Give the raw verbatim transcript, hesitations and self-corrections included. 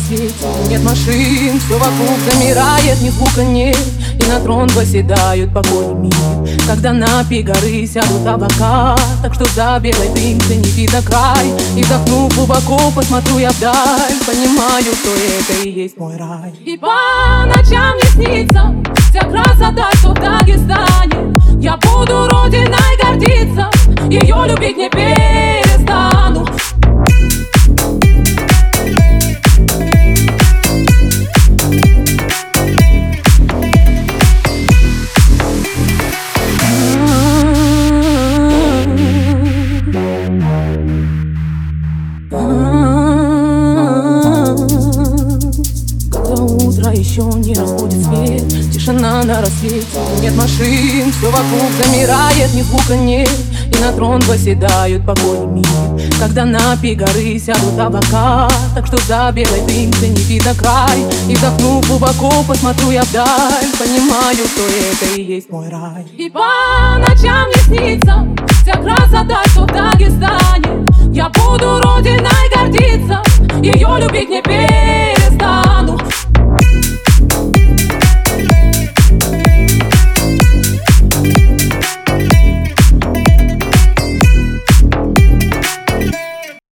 рассвете. Нет машин, все вокруг замирает, ни звука нет. И на трон восседают покой и мир. Когда на пик горы сядут облака, так что за белой дымкой не видно край. И вдохнув глубоко, посмотрю я вдаль, понимаю, что это и есть мой рай. И по ночам мне снится вся красота, что в Дагестане. Я буду родиной гордиться, ее любить не перестану. Когда утро еще не разбудит свет, тишина на рассвете. Нет машин, все вокруг замирает, ни звука нет. И на трон восседают покой и мир. Когда на пик горы сядут облака, так что за белой дымкой не видно край. И вдохнув глубоко, посмотрю я вдаль, понимаю, что это и есть мой рай. И по ночам мне снится вся красота, что в Дагестане. Я буду родиной гордиться, ее любить не перестану.